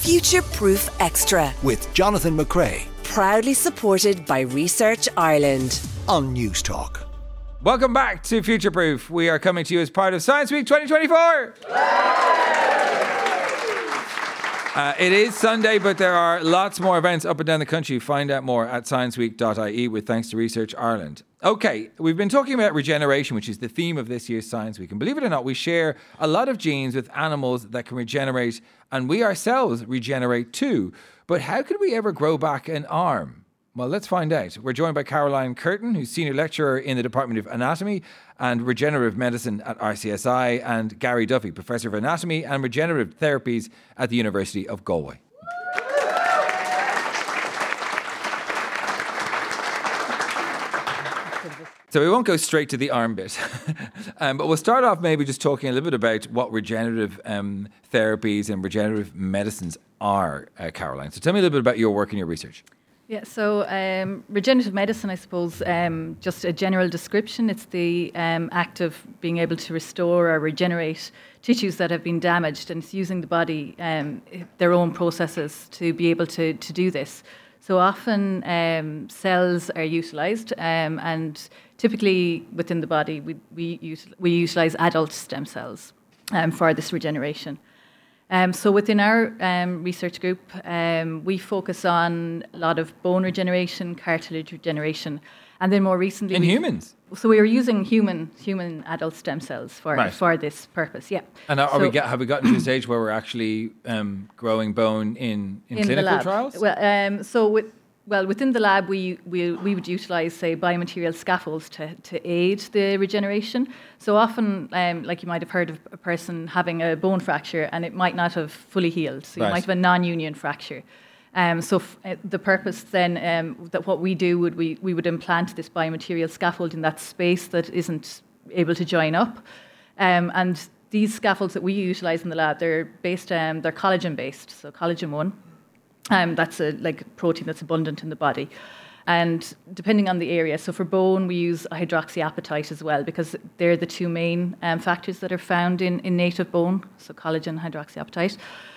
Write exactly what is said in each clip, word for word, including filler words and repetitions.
Future Proof Extra with Jonathan McCrea. Proudly supported by Research Ireland on News Talk. Welcome back to Future Proof. We are coming to you as part of Science Week twenty twenty-four. Uh, it is Sunday, but there are lots more events up and down the country. Find out more at science week dot I E with thanks to Research Ireland. Okay, we've been talking about regeneration, which is the theme of this year's Science Week. And believe it or not, we share a lot of genes with animals that can regenerate, and we ourselves regenerate too. But how could we ever grow back an arm? Well, let's find out. We're joined by Caroline Curtin, who's Senior Lecturer in the Department of Anatomy and Regenerative Medicine at R C S I, and Gary Duffy, Professor of Anatomy and Regenerative Therapies at the University of Galway. So we won't go straight to the arm bit, um, but we'll start off maybe just talking a little bit about what regenerative um, therapies and regenerative medicines are, uh, Caroline. So tell me a little bit about your work and your research. Yeah, so um, regenerative medicine, I suppose, um, just a general description. It's the um, act of being able to restore or regenerate tissues that have been damaged, and it's using the body, um, their own processes to be able to, to do this. So often um, cells are utilised, um, and typically within the body we we, use, we utilise adult stem cells um, for this regeneration. Um, so within our um, research group, um, we focus on a lot of bone regeneration, cartilage regeneration, and then more recently... In we, humans? So we are using human human adult stem cells for right. for this purpose, yeah. And are, so, are we get, have we gotten to a stage where we're actually um, growing bone in, in, in clinical the lab. trials? Well, um, so with... Well, within the lab, we we, we would utilise, say, biomaterial scaffolds to, to aid the regeneration. So often, um, like you might have heard of a person having a bone fracture and it might not have fully healed. So you right. might have a non-union fracture. Um, so f- uh, the purpose then, um, that what we do, would we, we would implant this biomaterial scaffold in that space that isn't able to join up. Um, and these scaffolds that we utilise in the lab, they're based, um, they're collagen-based, so collagen one. Um, that's a like protein that's abundant in the body, and depending on the area. So for bone, we use hydroxyapatite as well, because they're the two main um, factors that are found in, in native bone. So collagen, hydroxyapatite,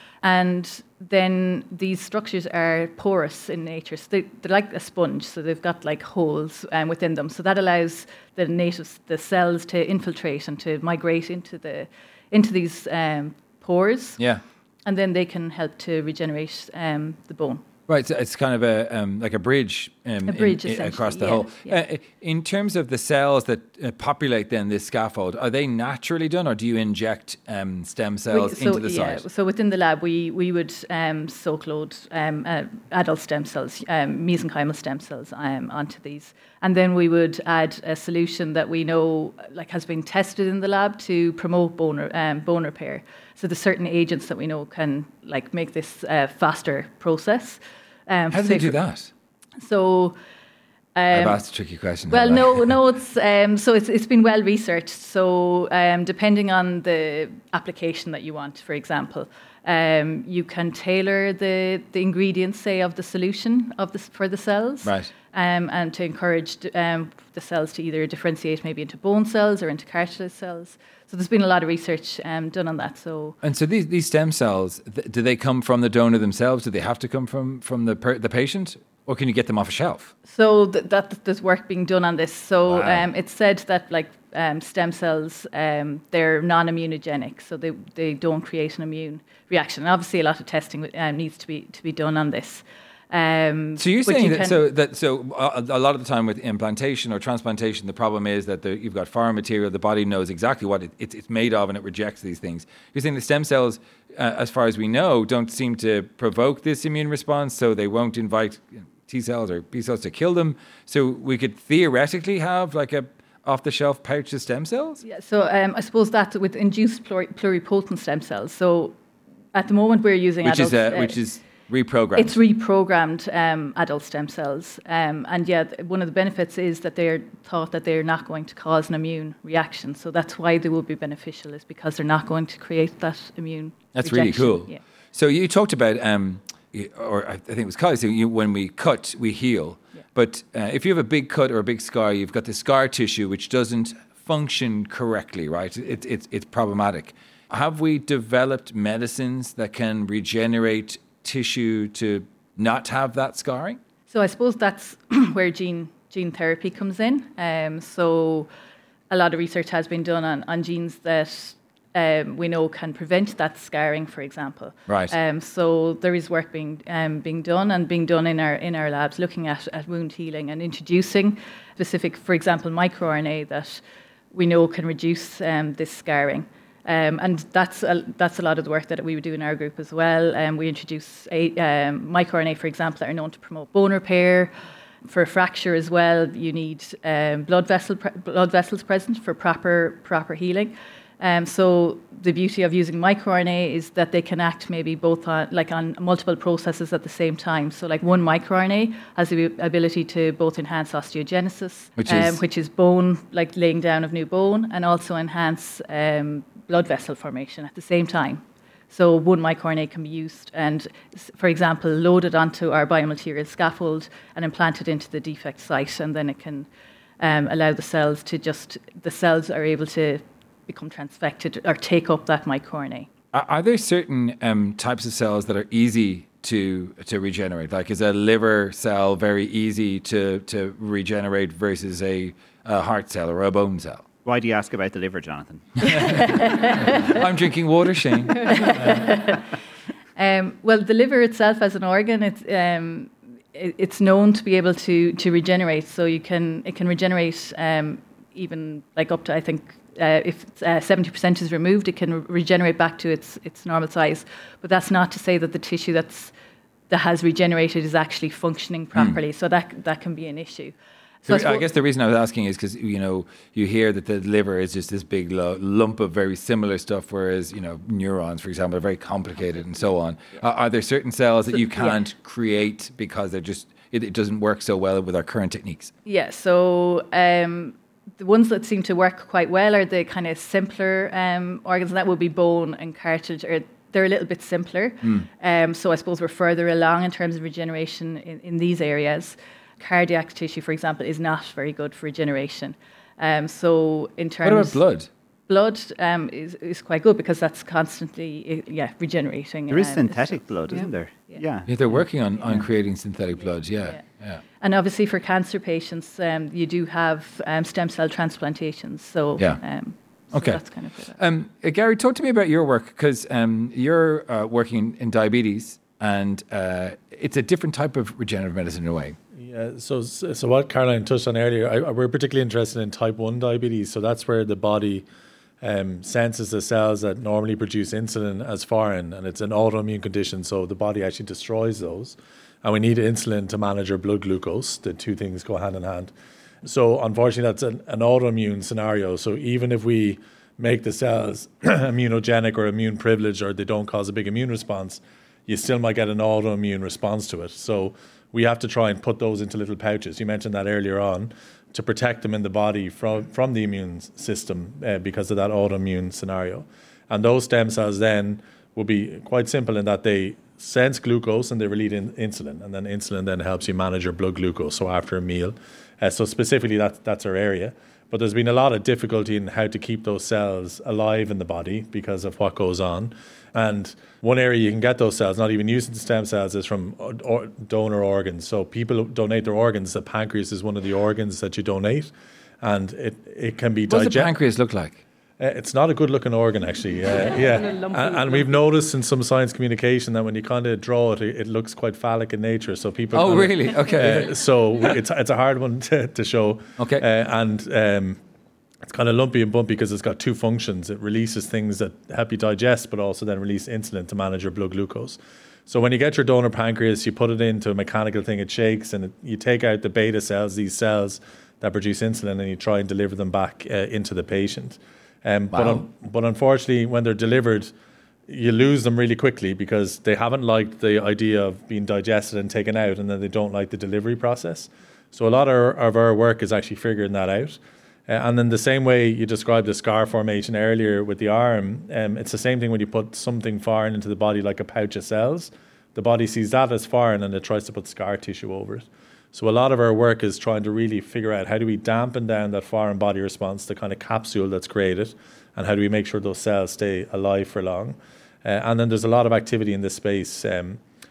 and then these structures are porous in nature. So they, they're like a sponge. So they've got like holes um, within them. So that allows the native the cells to infiltrate and to migrate into the into these um, pores. Yeah. And then they can help to regenerate um, the bone. Right, so it's kind of a um, like a bridge, um, a bridge in, in, across the yeah, whole. Yeah. Uh, in terms of the cells that uh, populate then this scaffold, are they naturally done, or do you inject um, stem cells we, so, into the yeah, site? So within the lab, we we would um, soak load um, uh, adult stem cells, um, mesenchymal stem cells, um, onto these, and then we would add a solution that we know like has been tested in the lab to promote bone um, bone repair. So there's certain agents that we know can like make this uh, faster process. Um, How do they do that? So um, I've asked a tricky question. Well, no, no, it's um, so it's it's been well researched. So um, depending on the application that you want, for example, um, you can tailor the the ingredients, say, of the solution of the for the cells, right? Um, and to encourage um, the cells to either differentiate maybe into bone cells or into cartilage cells. So there's been a lot of research um, done on that. So and so these these stem cells, th- do they come from the donor themselves? Do they have to come from from the per- the patient, or can you get them off a shelf? So th- that there's work being done on this. So wow. um, it's said that like um, stem cells, um, they're non-immunogenic, so they they don't create an immune reaction. And obviously, a lot of testing um, needs to be to be done on this. Um, so you're saying you that so that so a, a lot of the time with implantation or transplantation, the problem is that the, you've got foreign material. The body knows exactly what it, it's, it's made of, and it rejects these things. You're saying the stem cells, uh, as far as we know, don't seem to provoke this immune response, so they won't invite T cells or B cells to kill them. So we could theoretically have like a off-the-shelf pouch of stem cells. Yeah. So um, I suppose that with induced pluri- pluripotent stem cells. So at the moment we're using which adult, is uh, uh, which is. Reprogrammed. It's reprogrammed um, adult stem cells, um, and yeah, th- one of the benefits is that they're thought that they're not going to cause an immune reaction. So that's why they will be beneficial, is because they're not going to create that immune. That's rejection. really cool. Yeah. So you talked about, um, or I think it was Kylie, so you, when we cut, we heal. Yeah. But uh, if you have a big cut or a big scar, you've got the scar tissue which doesn't function correctly, right? It, it, it's problematic. Have we developed medicines that can regenerate tissue to not have that scarring? So I suppose that's where gene gene therapy comes in. Um, so a lot of research has been done on, on genes that um, we know can prevent that scarring, for example. Right. Um, so there is work being um, being done and being done in our in our labs, looking at, at wound healing and introducing specific, for example, microRNA that we know can reduce um, this scarring. Um, and that's a, that's a lot of the work that we would do in our group as well. Um, we introduce a, um, microRNA, for example, that are known to promote bone repair. For a fracture as well, you need um, blood vessel pre- blood vessels present for proper proper healing. Um, so the beauty of using microRNA is that they can act maybe both on like on multiple processes at the same time. So like one microRNA has the ability to both enhance osteogenesis, which um, is which is bone, like laying down of new bone, and also enhance um, blood vessel formation at the same time. So one microRNA can be used and, for example, loaded onto our biomaterial scaffold and implanted into the defect site, and then it can um, allow the cells to just, the cells are able to become transfected or take up that microRNA. Are, are there certain um, types of cells that are easy to to regenerate? Like, is a liver cell very easy to, to regenerate versus a, a heart cell or a bone cell? Why do you ask about the liver, Jonathan? I'm drinking water, Shane. um, well, the liver itself as an organ, it's um, it, it's known to be able to to regenerate. So you can it can regenerate um, even like up to, I think, uh, if uh, seventy percent is removed, it can re- regenerate back to its its normal size. But that's not to say that the tissue that's that has regenerated is actually functioning properly. Mm. So that that can be an issue. So I, I guess the reason I was asking is because, you know, you hear that the liver is just this big lo- lump of very similar stuff, whereas, you know, neurons, for example, are very complicated and so on. Yeah. Uh, are there certain cells that so, you can't yeah. create because they're just, it, it doesn't work so well with our current techniques? Yeah, so um, the ones that seem to work quite well are the kind of simpler um, organs, and that would be bone and cartilage, or they're a little bit simpler. Mm. Um, so I suppose we're further along in terms of regeneration in, in these areas. Cardiac tissue, for example, is not very good for regeneration. Um, so in terms... What about blood? Blood um, is, is quite good because that's constantly yeah, regenerating. There is um, synthetic blood, isn't yeah. there? Yeah. yeah. Yeah, they're working on, on creating synthetic blood, yeah. yeah. yeah. And obviously for cancer patients, um, you do have um, stem cell transplantations. So, yeah. um, so okay. that's kind of it. Um, uh, Gary, talk to me about your work, because um, you're uh, working in, in diabetes, and uh, it's a different type of regenerative medicine in a way. Yeah, so so what Caroline touched on earlier, I, we're particularly interested in type one diabetes. So that's where the body um, senses the cells that normally produce insulin as foreign, and it's an autoimmune condition. So the body actually destroys those, and we need insulin to manage our blood glucose. The two things go hand in hand. So unfortunately, that's an, an autoimmune scenario. So even if we make the cells immunogenic or immune privileged, or they don't cause a big immune response, you still might get an autoimmune response to it. So we have to try and put those into little pouches. You mentioned that earlier on, to protect them in the body from, from the immune system uh, because of that autoimmune scenario. And those stem cells then will be quite simple in that they sense glucose and they release in insulin. And then insulin then helps you manage your blood glucose, so after a meal. Uh, so specifically, that, that's our area. But there's been a lot of difficulty in how to keep those cells alive in the body because of what goes on. And one area you can get those cells, not even using the stem cells, is from or donor organs. So people donate their organs. The pancreas is one of the organs that you donate, and it, it can be digested. What does the pancreas look like? Uh, it's not a good-looking organ, actually. Uh, yeah, and, and we've noticed in some science communication that when you kind of draw it, it, it looks quite phallic in nature. So people. Oh, kinda, really? Okay. Uh, so it's it's a hard one to, to show. Okay. Uh, and um, it's kind of lumpy and bumpy because it's got two functions. It releases things that help you digest, but also then release insulin to manage your blood glucose. So when you get your donor pancreas, you put it into a mechanical thing. It shakes, and it, you take out the beta cells, these cells that produce insulin, and you try and deliver them back uh, into the patient. Um, wow. but, un- but unfortunately, when they're delivered, you lose them really quickly because they haven't liked the idea of being digested and taken out, and then they don't like the delivery process. So a lot of our, of our work is actually figuring that out. Uh, and then the same way you described the scar formation earlier with the arm, um, it's the same thing when you put something foreign into the body like a pouch of cells. The body sees that as foreign and it tries to put scar tissue over it. So a lot of our work is trying to really figure out how do we dampen down that foreign body response, the kind of capsule that's created, and how do we make sure those cells stay alive for long. Uh, and then there's a lot of activity in this space. Um,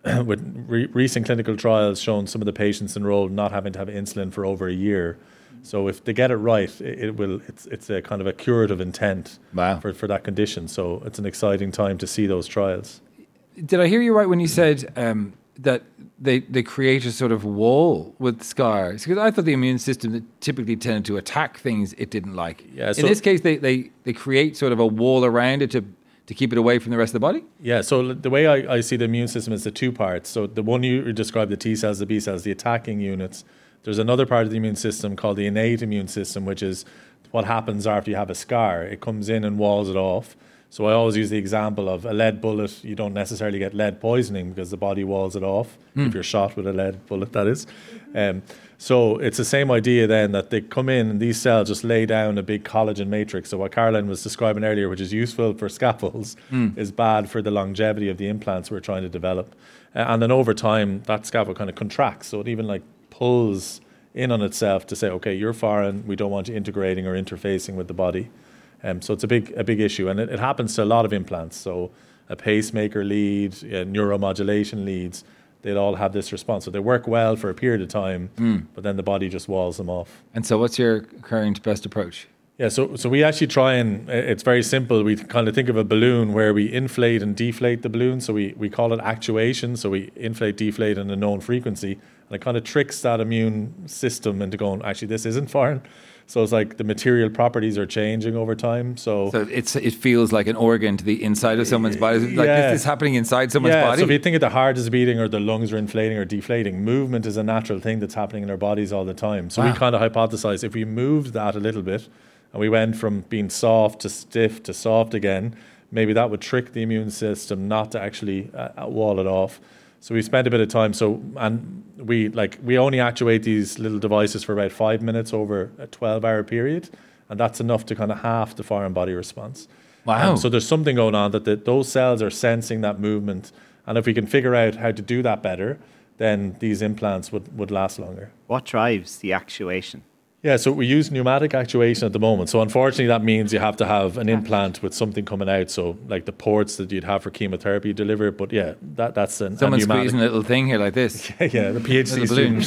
with re- recent clinical trials shown some of the patients enrolled not having to have insulin for over a year. So if they get it right, it, it will. It's it's a kind of a curative intent Wow. for, for that condition. So it's an exciting time to see those trials. Did I hear you right when you said um, that they they create a sort of wall with scars? Because I thought the immune system that typically tended to attack things it didn't like. Yeah, In so- this case, they, they, they create sort of a wall around it to to keep it away from the rest of the body. Yeah, so the way I, I see the immune system is the two parts. So the one you described, the T cells, the B cells, the attacking units. There's another part of the immune system called the innate immune system, which is what happens after you have a scar. It comes in and walls it off. So I always use the example of a lead bullet. You don't necessarily get lead poisoning because the body walls it off if you're shot with a lead bullet, that is. Um, so it's the same idea then that they come in and these cells just lay down a big collagen matrix. So what Caroline was describing earlier, which is useful for scaffolds, is bad for the longevity of the implants we're trying to develop. Uh, and then over time, that scaffold kind of contracts. So it even like pulls in on itself to say, okay, you're foreign. We don't want you integrating or interfacing with the body. Um, so it's a big a big issue, and it, it happens to a lot of implants. So a pacemaker lead, uh, neuromodulation leads, they'll all have this response. So they work well for a period of time, mm. but then the body just walls them off. And so what's your current best approach? Yeah, so so we actually try and, it's very simple. We kind of think of a balloon where we inflate and deflate the balloon. So we, we call it actuation. So we inflate, deflate in a known frequency. And it kind of tricks that immune system into going, actually, this isn't foreign. So it's like the material properties are changing over time. So, So it's it feels like an organ to the inside of someone's body. Like Yeah. this is happening inside someone's yeah, body. so if you think of the heart is beating or the lungs are inflating or deflating, movement is a natural thing that's happening in our bodies all the time. So Wow. we kind of hypothesize if we moved that a little bit and we went from being soft to stiff to soft again, maybe that would trick the immune system not to actually uh, wall it off. So we spent a bit of time. So and we like we only actuate these little devices for about five minutes over a twelve-hour period, and that's enough to kind of half the foreign body response. Wow. Um, so there's something going on that the, those cells are sensing that movement, and if we can figure out how to do that better, then these implants would, would last longer. What drives the actuation? Yeah, so we use pneumatic actuation at the moment. So unfortunately, that means you have to have an implant with something coming out. So like the ports that you'd have for chemotherapy deliver. But yeah, that that's an, Someone's a pneumatic. squeezing a little thing here like this. Yeah, the PhD Little balloon.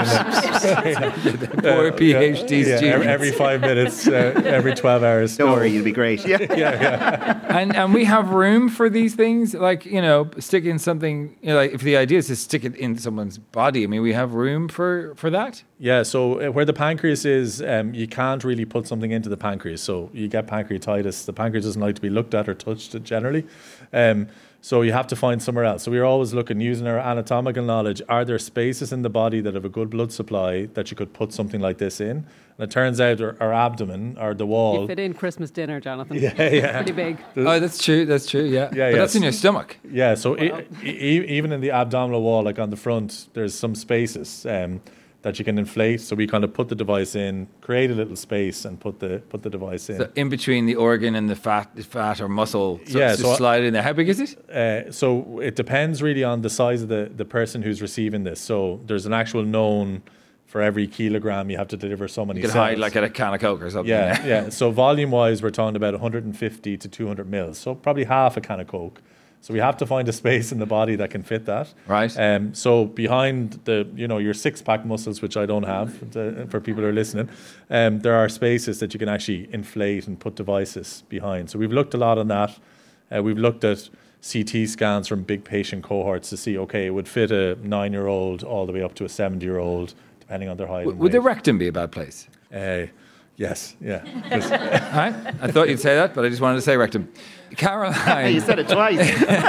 students. Poor PhD Yeah, students. every, every five minutes, uh, every twelve hours. Don't No. worry, you'll be great. Yeah. and and we have room for these things, like, you know, stick in something, you know, like if the idea is to stick it in someone's body, I mean, we have room for, for that. Yeah, so uh, where the pancreas is, um, you can't really put something into the pancreas. So you get pancreatitis. The pancreas doesn't like to be looked at or touched generally. Um, so you have to find somewhere else. So we're always looking, using our anatomical knowledge, are there spaces in the body that have a good blood supply that you could put something like this in? And it turns out our, our abdomen, or the wall... You fit in Christmas dinner, Jonathan. Yeah, yeah. Pretty big. Oh, that's true. That's true. Yeah. Yeah, but yeah. that's in your stomach. Yeah, so e- e- even in the abdominal wall, like on the front, there's some spaces um, that you can inflate. So we kind of put the device in, create a little space, and put the put the device in. So in between the organ and the fat, fat or muscle, so Yeah, just so I- slide it in there. How big is it? Uh, so it depends really on the size of the, the person who's receiving this. So there's an actual known for every kilogram you have to deliver so many You could cells. hide like at a can of Coke or something. Yeah, yeah. So volume wise, we're talking about one hundred fifty to two hundred mils. So probably half a can of Coke. So we have to find a space in the body that can fit that. Right. Um, so behind the, you know, your six pack muscles, which I don't have to, for people who are listening, um, there are spaces that you can actually inflate and put devices behind. So we've looked a lot on that. Uh, we've looked at C T scans from big patient cohorts to see, okay, it would fit a nine-year-old all the way up to a seventy-year-old, depending on their height. W- and would the weight. rectum be a bad place? Uh, yes, yeah. 'Cause- Right? I thought you'd say that, but I just wanted to say rectum. Caroline, You said it twice.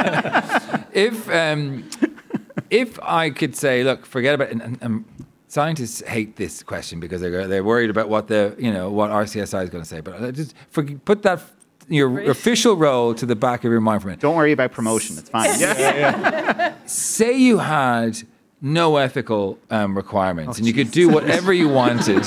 if um, if I could say, look, forget about it. And, and, and scientists hate this question because they're they're worried about what the you know what R C S I is going to say. But I just for, put that your official role to the back of your mind for a minute. Don't worry about promotion. It's fine. Yeah. Say you had no ethical um, requirements and you could do whatever you wanted.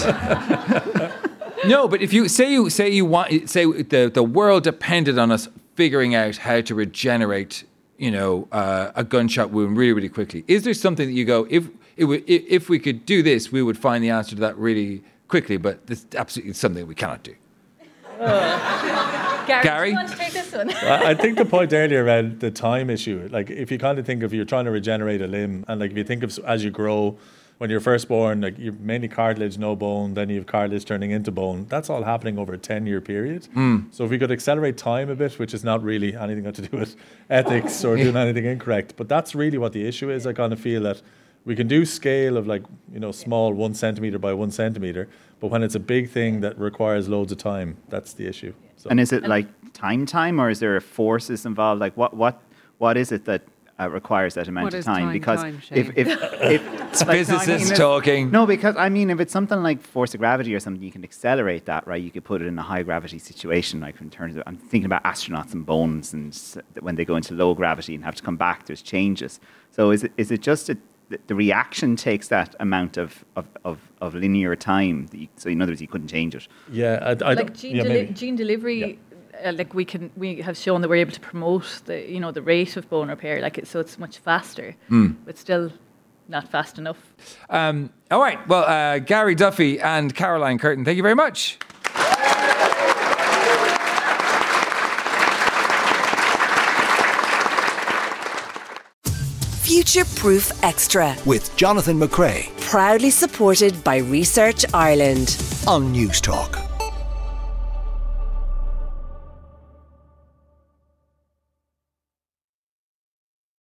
No, but if you say you say you want say the the world depended on us figuring out how to regenerate, you know, uh, a gunshot wound really really quickly. Is there something that you go, if it w- if we could do this, we would find the answer to that really quickly? But this is absolutely something we cannot do. Get Gary, Gary? do you want to take this one? I I think the point earlier around the time issue, like if you kind of think of you're trying to regenerate a limb, and like if you think of s- as you grow, when you're first born, like you're mainly cartilage, no bone, then you have cartilage turning into bone. That's all happening over a ten-year period. So if we could accelerate time a bit, which is not really anything got to do with ethics or doing anything incorrect, but that's really what the issue is. I kind of feel that we can do scale of like, you know, small one centimeter by one centimeter, but when it's a big thing that requires loads of time, that's the issue. So. And is it like time time, or is there forces involved? Like what what what is it that uh, requires that amount What of is time? time, Because time, if Shane? if if like, Physicists if- talking. No, because I mean, if it's something like force of gravity or something, you can accelerate that, right? You could put it in a high gravity situation, like in terms of I'm thinking about astronauts and bones, and s- when they go into low gravity and have to come back, there's changes. So is it is it just a, the the reaction takes that amount of of, of, of linear time? That you, so in other words, you couldn't change it. Yeah, I, I like don't- gene, yeah, deli- maybe. gene delivery, uh, like we can we have shown that we're able to promote the you know the rate of bone repair, like it, so it's much faster, but still not fast enough. Um, all right. Well, uh, Gary Duffy and Caroline Curtin, thank you very much. Future Proof Extra. With Jonathan McRae Proudly supported by Research Ireland. on News Talk.